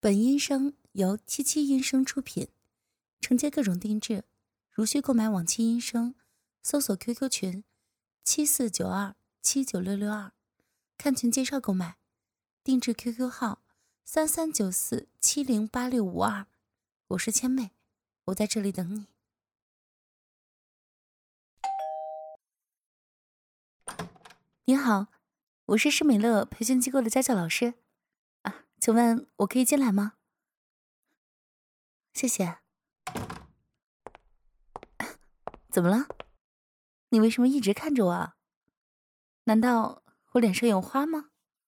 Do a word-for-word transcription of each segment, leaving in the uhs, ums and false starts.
本音声由七七音声出品，承接各种定制，如需购买往期音声，搜索 Q Q 群七四九二七九六六二，看群介绍购买。定制 Q Q 号三三九四七零八六五二。我是千妹，我在这里等你。您好，我是施美乐培训机构的家教老师啊，请问我可以进来吗？谢谢。怎么了？你为什么一直看着我啊？难道我脸上有花吗？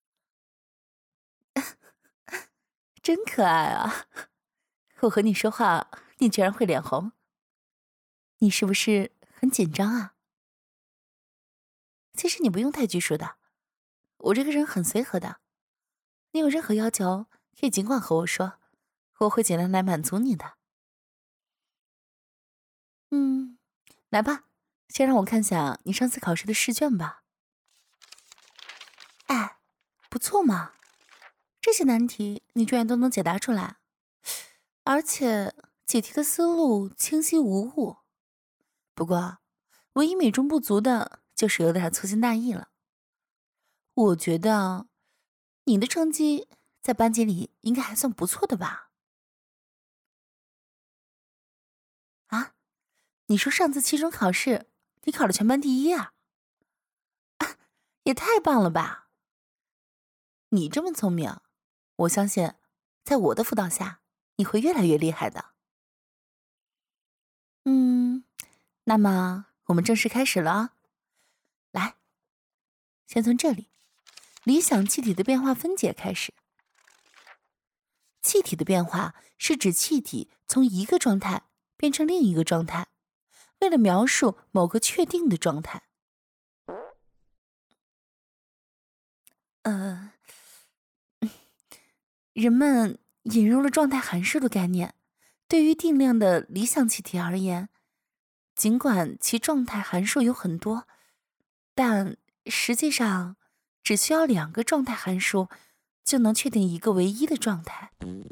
真可爱啊！我和你说话，你居然会脸红，你是不是很紧张啊？其实你不用太拘束的，我这个人很随和的，你有任何要求可以尽管和我说，我会尽量来满足你的。嗯，来吧，先让我看下你上次考试的试卷吧。哎，不错嘛，这些难题你居然都能解答出来，而且解题的思路清晰无误。不过，唯一美中不足的就是有点粗心大意了。我觉得你的成绩在班级里应该还算不错的吧？啊，你说上次期中考试你考了全班第一啊？啊，也太棒了吧！你这么聪明，我相信在我的辅导下你会越来越厉害的。嗯，那么我们正式开始了啊！来，先从这里，理想气体的变化分解开始。气体的变化是指气体从一个状态变成另一个状态，为了描述某个确定的状态。呃，人们引入了状态函数的概念。对于定量的理想气体而言，尽管其状态函数有很多，但实际上只需要两个状态函数就能确定一个唯一的状态。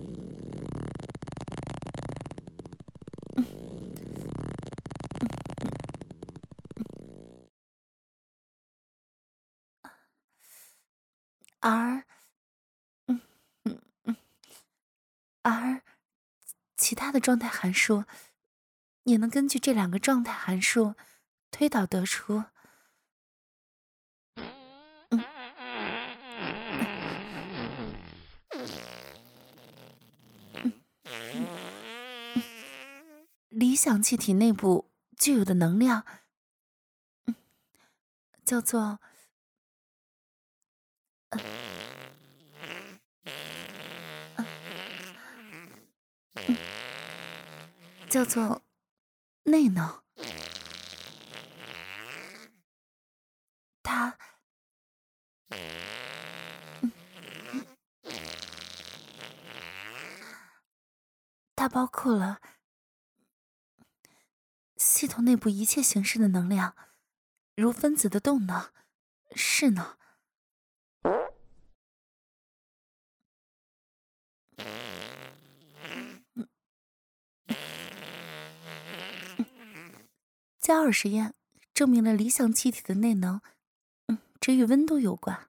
而，嗯嗯嗯，而其他的状态函数也能根据这两个状态函数推导得出。嗯，理想气体内部具有的能量，嗯，叫做，呃呃嗯，叫做内能。它，嗯，它包括了系统内部一切形式的能量，如分子的动能、势能。嗯，加尔实验证明了理想气体的内能，嗯，只与温度有关。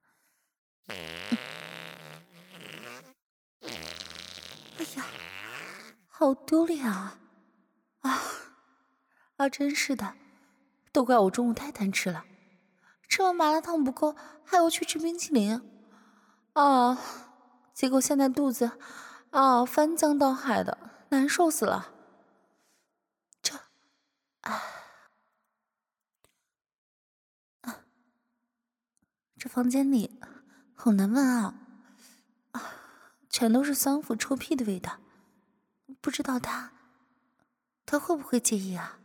哎呀，好丢脸啊！啊啊，真是的，都怪我中午太贪吃了，吃完麻辣烫不够，还要去吃冰淇淋。啊，结果现在肚子啊翻江倒海的，难受死了。这，啊，这房间里好难闻啊！啊，全都是酸腐臭屁的味道，不知道他他会不会介意啊？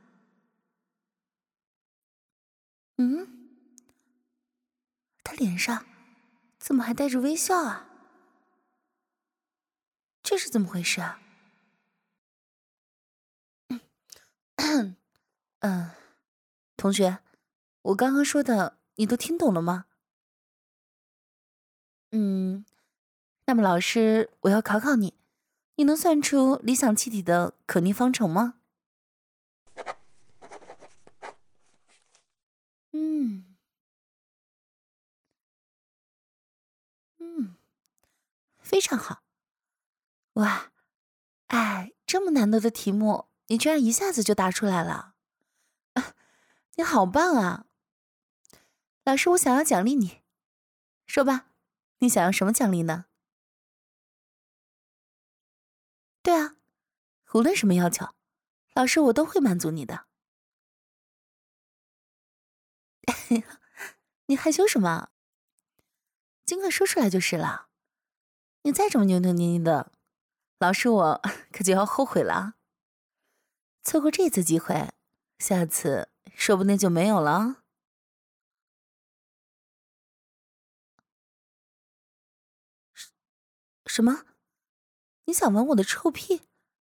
嗯，他脸上怎么还带着微笑啊？这是怎么回事啊？嗯，同学，我刚刚说的你都听懂了吗？嗯，那么老师，我要考考你， 你能算出理想气体的可逆方程吗？嗯嗯，非常好。哇，哎，这么难得的题目，你居然一下子就答出来了，你好棒啊！老师，我想要奖励你，说吧，你想要什么奖励呢？对啊，无论什么要求，老师我都会满足你的。你害羞什么？尽快说出来就是了。你再这么扭扭捏捏的，老师我可就要后悔了啊。错过这次机会，下次说不定就没有了啊。什么？你想闻我的臭屁？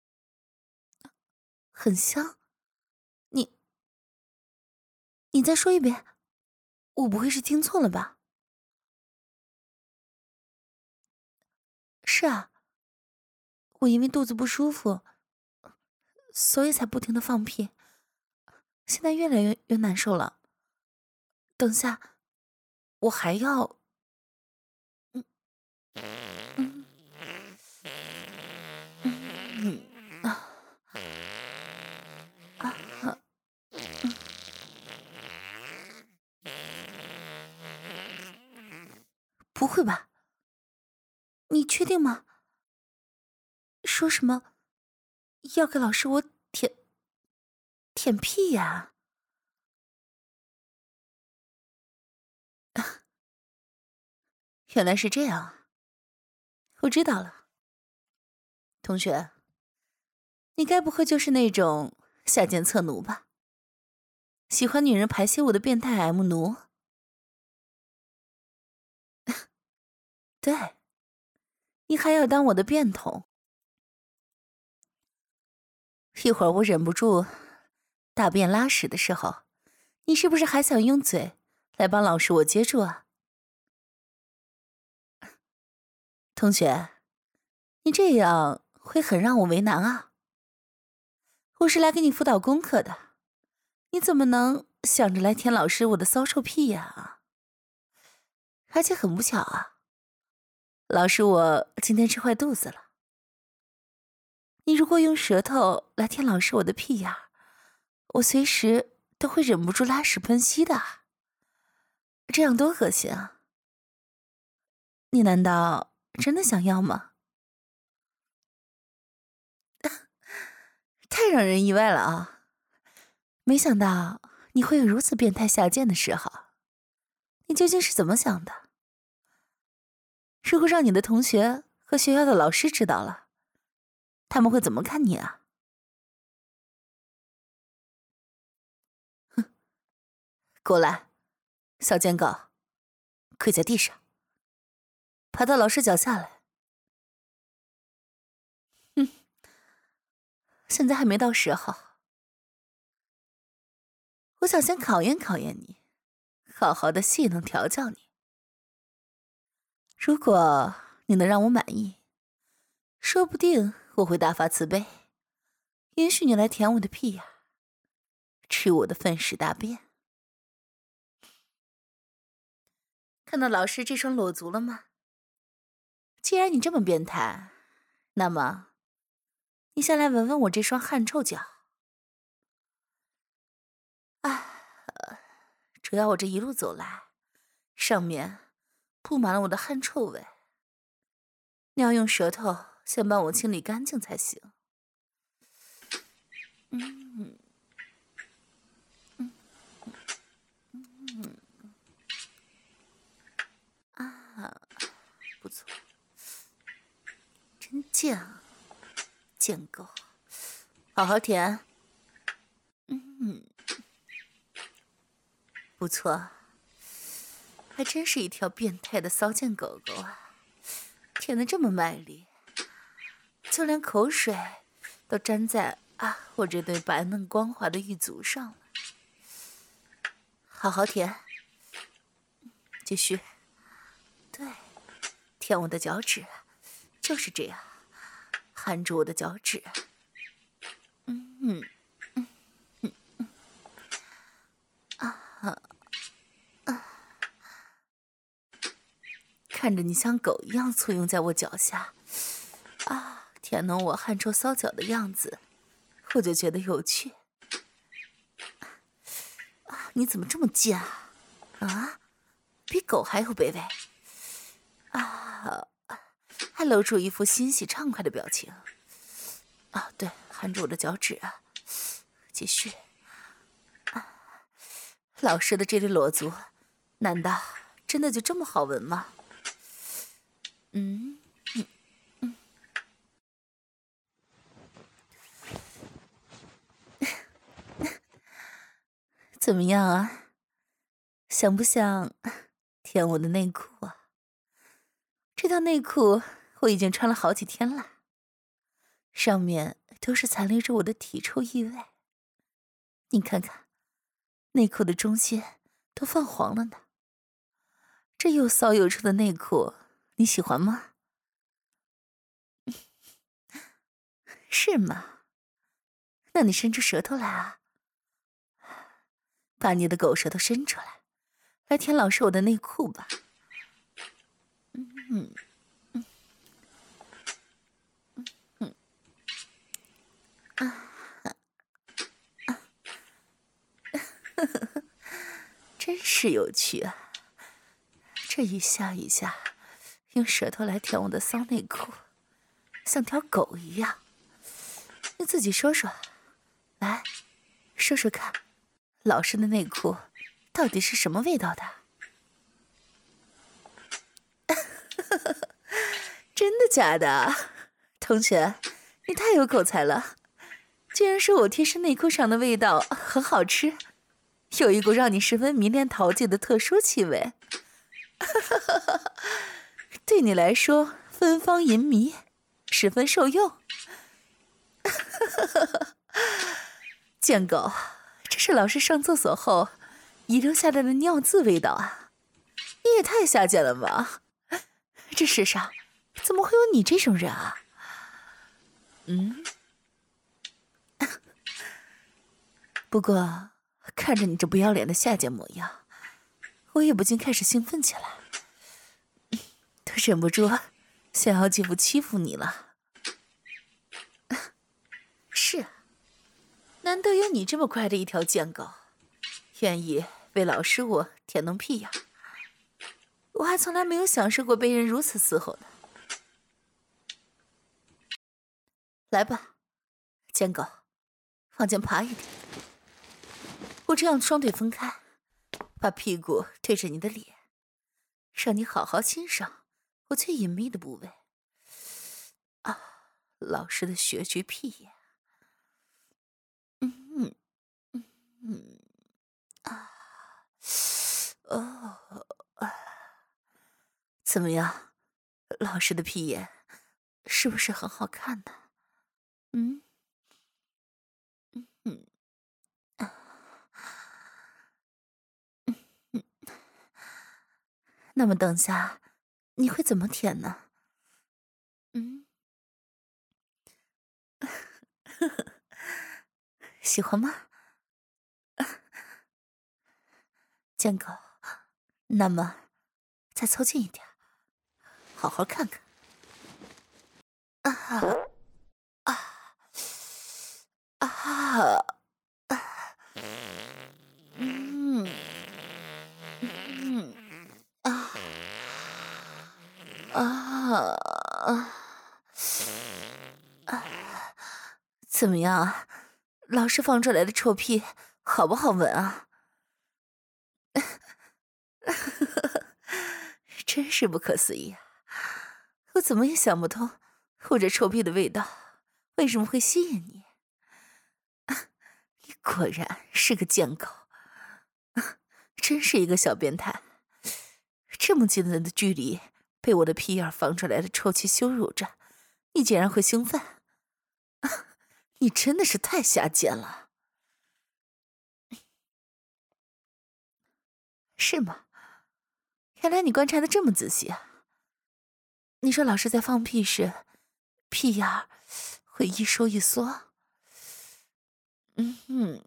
很香。你你再说一遍，我不会是听错了吧？是啊，我因为肚子不舒服，所以才不停的放屁，现在越来越越难受了。等下，我还要，嗯嗯嗯啊啊啊！不会吧？你确定吗？说什么要给老师我舔舔屁呀？原来是这样啊！我知道了，同学，你该不会就是那种下贱侧奴吧？喜欢女人排泄物的变态 M 奴？对，你还要当我的便桶？一会儿我忍不住大便拉屎的时候，你是不是还想用嘴来帮老师我接住啊？同学，你这样会很让我为难啊。我是来给你辅导功课的，你怎么能想着来舔老师我的骚臭屁呀？而且很不巧啊，老师我今天吃坏肚子了。你如果用舌头来舔老师我的屁眼，我随时都会忍不住拉屎喷稀的，这样多恶心啊！你难道真的想要吗？太让人意外了啊！没想到你会有如此变态下贱的时候，你究竟是怎么想的？如果让你的同学和学校的老师知道了，他们会怎么看你啊？哼，过来，小贱狗，跪在地上，爬到老师脚下来。哼，现在还没到时候，我想先考验考验你，好好的戏能调教你。如果你能让我满意，说不定我会大发慈悲，允许你来舔我的屁眼，吃我的粪屎大便。看到老师这双裸足了吗？既然你这么变态，那么你先来闻闻我这双汗臭脚。啊，主要我这一路走来，上面布满了我的汗臭味，你要用舌头先帮我清理干净才行。嗯嗯嗯啊，不错，真贱啊，贱狗，好好舔。嗯，不错，还真是一条变态的骚贱狗狗啊，舔得这么卖力，就连口水都粘在啊我这对白嫩光滑的玉足上了。好好舔，继续，对，舔我的脚趾，就是这样， 含住我的脚趾。嗯嗯嗯嗯嗯啊啊！看着你像狗一样簇拥在我脚下，啊，舔弄我汗臭骚脚的样子，我就觉得有趣。啊，你怎么这么贱啊？啊，比狗还有卑微！啊，还露出一副欣喜畅快的表情。啊，对，含住我的脚趾啊，继续。啊，老师的这对裸足，难道真的就这么好闻吗？嗯嗯嗯。怎么样啊？想不想舔我的内裤啊？这条内裤我已经穿了好几天了，上面都是残留着我的体臭异味。你看看，内裤的中心都泛黄了呢。这又骚又臭的内裤，你喜欢吗？是吗？那你伸出舌头来啊，把你的狗舌头伸出来，来舔老师我的内裤吧。嗯嗯嗯嗯啊啊！呵呵呵，真是有趣啊！这一下一下，用舌头来舔我的骚内裤，像条狗一样。你自己说说，来，说说看，老师的内裤到底是什么味道的？真的假的？同学，你太有口才了，居然说我贴身内裤上的味道很好吃，有一股让你十分迷恋陶醉的特殊气味。对你来说芬芳淫靡，十分受用。贱狗，这是老师上厕所后遗留下来的尿渍味道啊！你也太下贱了吧！这世上怎么会有你这种人啊？嗯，不过看着你这不要脸的下贱模样，我也不禁开始兴奋起来，都忍不住想要继续欺负你了。是啊，难得有你这么乖的一条贱狗，愿意为老师我舔弄屁眼，我还从来没有享受过被人如此伺候呢。来吧，贱狗，往前爬一点。我这样双腿分开，把屁股对着你的脸，让你好好欣赏我最隐秘的部位。啊，老师的学区屁眼。嗯嗯嗯嗯啊哦啊，怎么样，老师的屁眼是不是很好看呢？嗯嗯嗯啊嗯嗯，那么等下你会怎么舔呢？嗯，喜欢吗？贱狗，那么再凑近一点，好好看看。啊啊啊！嗯嗯啊啊啊！怎么样啊？老师放出来的臭屁好不好闻啊？真是不可思议啊！我怎么也想不通，我这臭屁的味道为什么会吸引你？你果然是个贱狗，真是一个小变态！这么近的距离被我的屁眼放出来的臭气羞辱着，你竟然会兴奋？你真的是太下贱了，是吗？原来你观察的这么仔细啊！你说老师在放屁时，屁眼儿会一收一缩。嗯哼，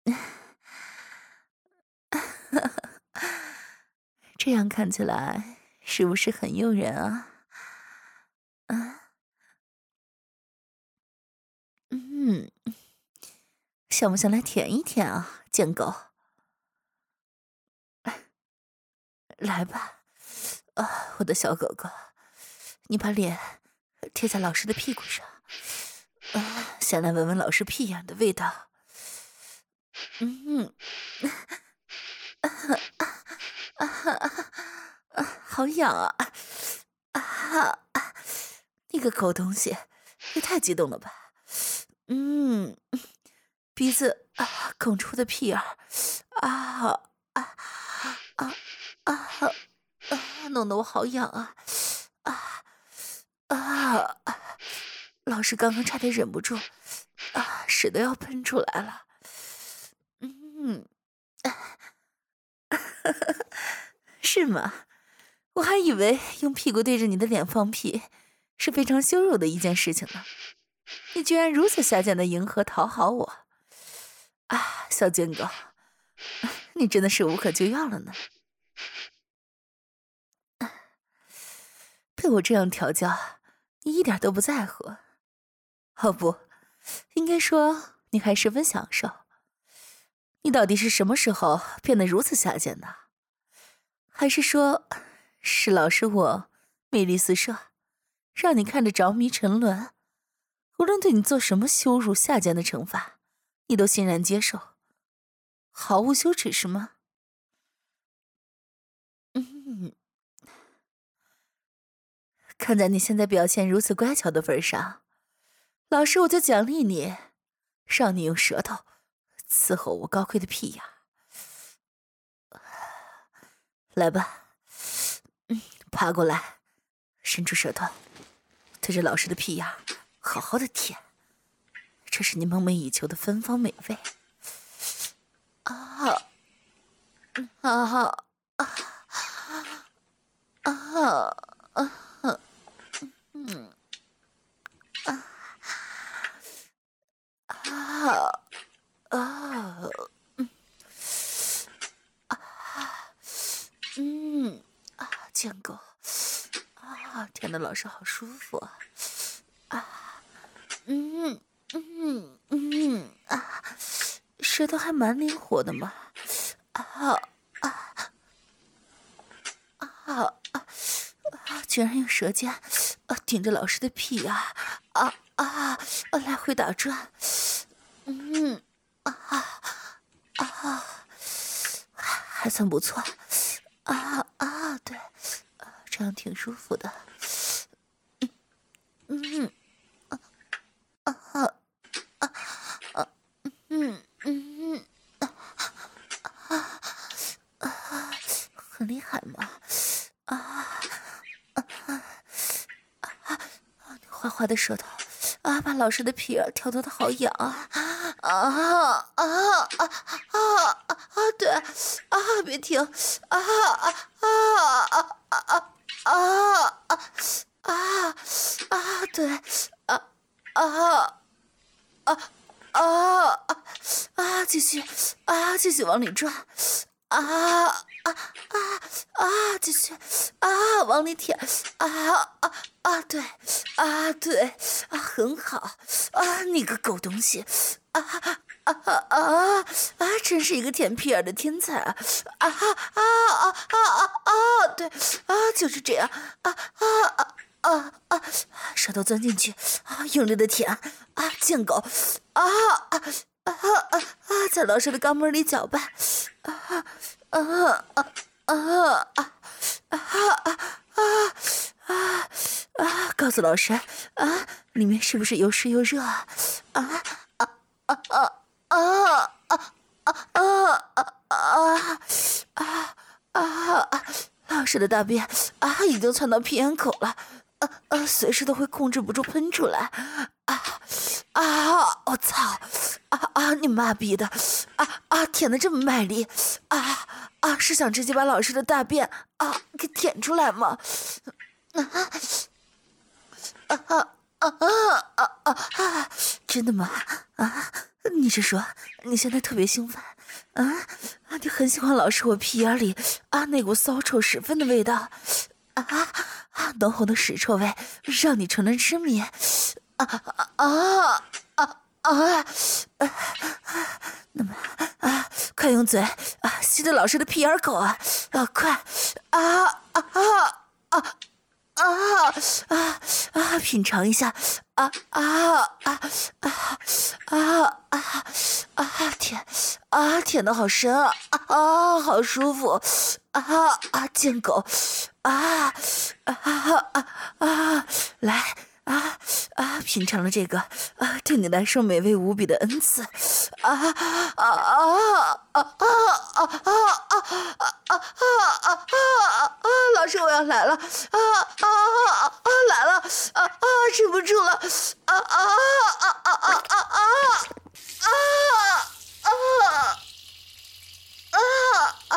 这样看起来是不是很诱人啊？啊，嗯，想不想来舔一舔啊，贱狗？来吧，啊，我的小狗狗，你把脸贴在老师的屁股上，啊，先来闻闻老师屁眼的味道。嗯，啊啊啊啊，好痒啊！啊，你个狗东西，也太激动了吧！嗯，鼻子啊拱出的屁眼儿，啊啊啊啊啊，弄得我好痒啊！啊啊！老师刚刚差点忍不住，啊，屎都要喷出来了。嗯，是吗？我还以为用屁股对着你的脸放屁是非常羞辱的一件事情呢。你居然如此下贱的迎合讨好我，啊，小贱狗，你真的是无可救药了呢。被我这样调教，你一点都不在乎。哦不，应该说你还十分享受。你到底是什么时候变得如此下贱的？还是说，是老师我魅力四射，让你看着着迷沉沦？无论对你做什么羞辱下贱的惩罚，你都欣然接受，毫无羞耻是吗？嗯，看在你现在表现如此乖巧的份上，老师我就奖励你，让你用舌头伺候我高贵的屁眼。来吧，嗯，爬过来，伸出舌头，对着老师的屁眼好好的舔，这是你梦寐以求的芬芳美味。啊啊啊啊啊！嗯啊啊啊！嗯啊，贱狗啊，舔的老师好舒服啊！啊，嗯嗯嗯啊，舌头还蛮灵活的嘛！啊啊啊啊啊！居然用舌尖啊顶着老师的屁啊啊啊啊来回打转！嗯啊啊，还算不错。啊啊，对，这样挺舒服的。嗯啊啊啊啊嗯嗯啊啊啊，很厉害嘛！啊啊啊！滑滑的舌头啊，把老师的皮儿挑逗的好痒啊！啊啊啊啊啊啊！对啊，别停！啊啊啊啊啊啊啊啊啊！对，啊啊啊啊啊！继续啊，继续往里转！啊啊啊啊！继续啊，往里舔！啊啊啊！对啊对啊，很好啊，你个狗东西！啊啊啊啊啊！真是一个舔屁眼的天才啊！啊啊啊啊啊啊！对啊，就是这样啊啊啊啊啊！舌头钻进去啊，用力的舔啊，贱狗啊啊啊啊啊！在老师的肛门里搅拌啊啊啊啊啊啊啊啊啊啊！告诉老师啊，里面是不是又湿又热啊？啊啊啊啊啊啊啊啊啊啊啊！老师的大便啊，已经窜到屁眼口了，啊啊，随时都会控制不住喷出来，啊啊！我操！啊啊！你妈逼的！啊啊！舔的这么卖力，啊啊！是想直接把老师的大便啊给舔出来吗？啊啊啊啊啊啊啊！真的吗？啊，你是说你现在特别兴奋？啊啊！你很喜欢老师我屁眼里啊那股骚臭屎粪的味道？啊啊！浓厚的屎臭味让你成了痴迷？啊啊啊啊啊！那么啊，快用嘴啊吸着老师的屁眼口啊！啊，快！啊啊啊啊！啊啊啊！品尝一下，啊啊啊啊啊啊啊！舔啊，舔的好深啊啊，好舒服啊啊！贱狗啊啊啊啊！来啊啊！品尝了这个啊，对你来说美味无比的恩赐啊啊啊啊啊啊啊啊啊啊啊！老师，我要来了啊啊啊啊！来了啊啊！忍不住了啊啊啊啊啊啊啊啊啊啊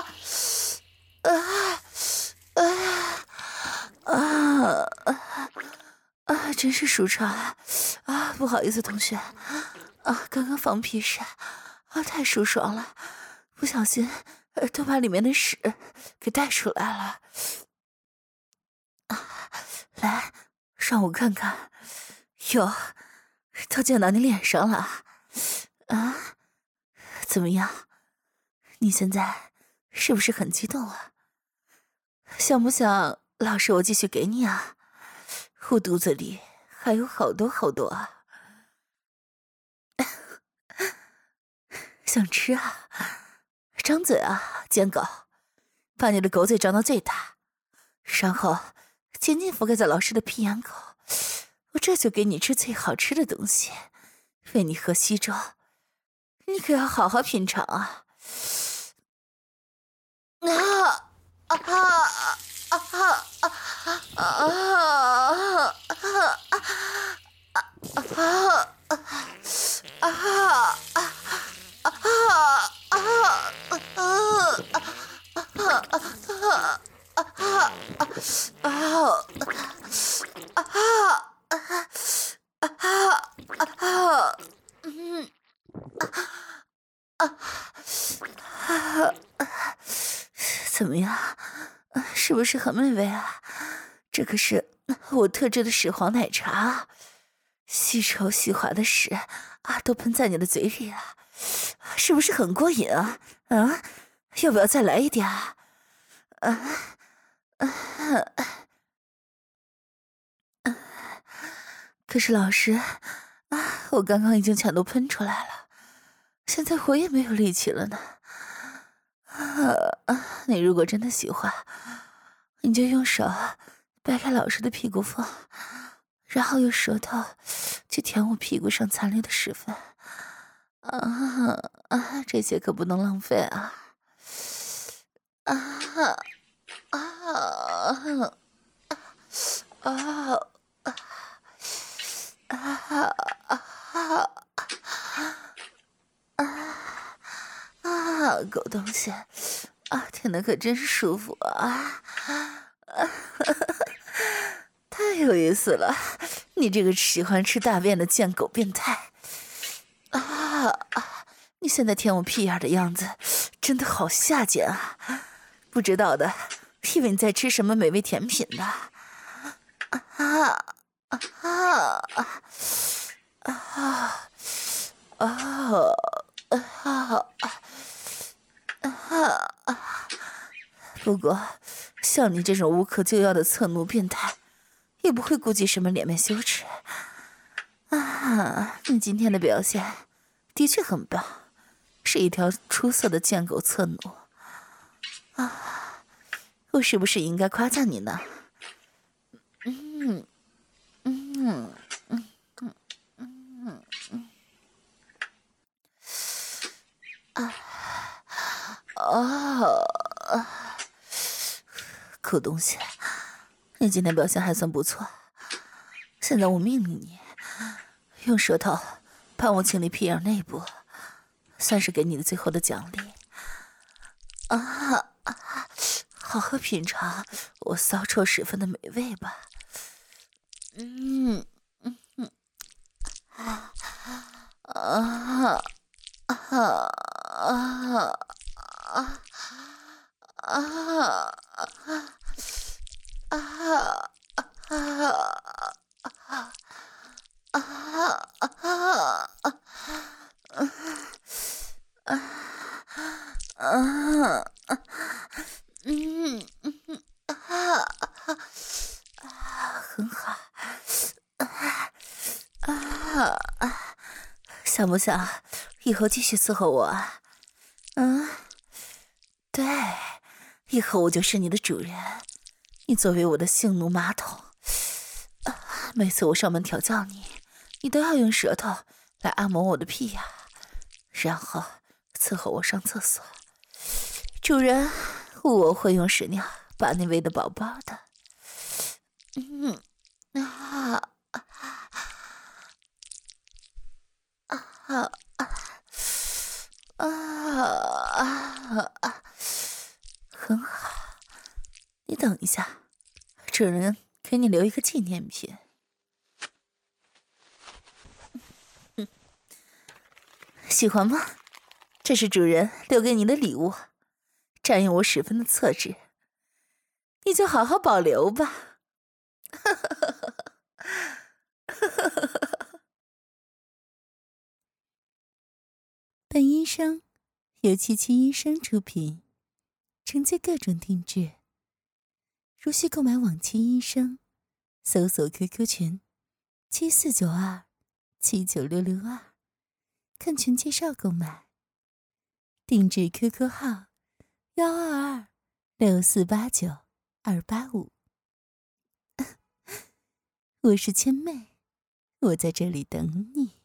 啊啊啊！真是舒畅啊！啊，不好意思，同学啊，刚刚放屁时啊太舒爽了，不小心都把里面的屎给带出来了。来，让我看看。哟，都溅到你脸上了啊！怎么样？你现在是不是很激动啊？想不想老师我继续给你啊？我肚子里还有好多好多啊！想吃啊？张嘴啊，贱狗！把你的狗嘴张到最大，然后紧紧覆盖在老师的屁眼口。我这就给你吃最好吃的东西，喂你喝稀粥，你可要好好品尝啊！啊啊啊啊啊啊啊怎么样？是不是很美味啊？这可是我特制的屎黄奶茶，细稠细滑的屎啊，都喷在你的嘴里了，是不是很过瘾啊？啊，要不要再来一点啊？啊啊啊！可是老师啊，我刚刚已经全都喷出来了，现在我也没有力气了呢。啊，你如果真的喜欢，你就用手掰开老师的屁股缝，然后用舌头去舔我屁股上残留的屎粪。啊啊，这些可不能浪费啊！啊啊啊啊啊啊啊！狗东西啊，舔的可真是舒服啊！啊，太有意思了，你这个喜欢吃大便的贱狗变态！啊啊！你现在舔我屁眼的样子，真的好下贱啊！不知道的，以为你在吃什么美味甜品呢？啊啊啊啊啊啊啊啊啊！不过，像你这种无可救药的侧奴变态，也不会顾及什么脸面羞耻。啊，你今天的表现的确很棒，是一条出色的贱狗侧奴。啊，我是不是应该夸赞你呢？嗯嗯嗯嗯嗯嗯啊哦啊！狗东西，你今天表现还算不错。现在我命令你，用舌头帮我清理屁眼内部，算是给你的最后的奖励。啊啊！好好品尝我骚臭屎粪的美味吧。嗯嗯嗯啊啊啊啊啊啊啊啊啊！嗯嗯啊啊，很好啊啊！想不想以后继续伺候我啊？嗯，对，以后我就是你的主人，你作为我的性奴马桶。啊，每次我上门调教你，你都要用舌头来按摩我的屁呀，然后伺候我上厕所。主人，我会用屎尿把你喂得饱饱的。嗯啊啊啊啊啊！很好，你等一下，主人给你留一个纪念品。嗯，喜欢吗？这是主人留给你的礼物，占用我十分的侧置，你就好好保留吧。本医生由七七医生出品，承接各种定制。如需购买往期医生，搜索 Q Q 群七四九二七九六六二，看群介绍购买。定制 Q Q 号幺二二六四八九二八五。我是千妹，我在这里等你。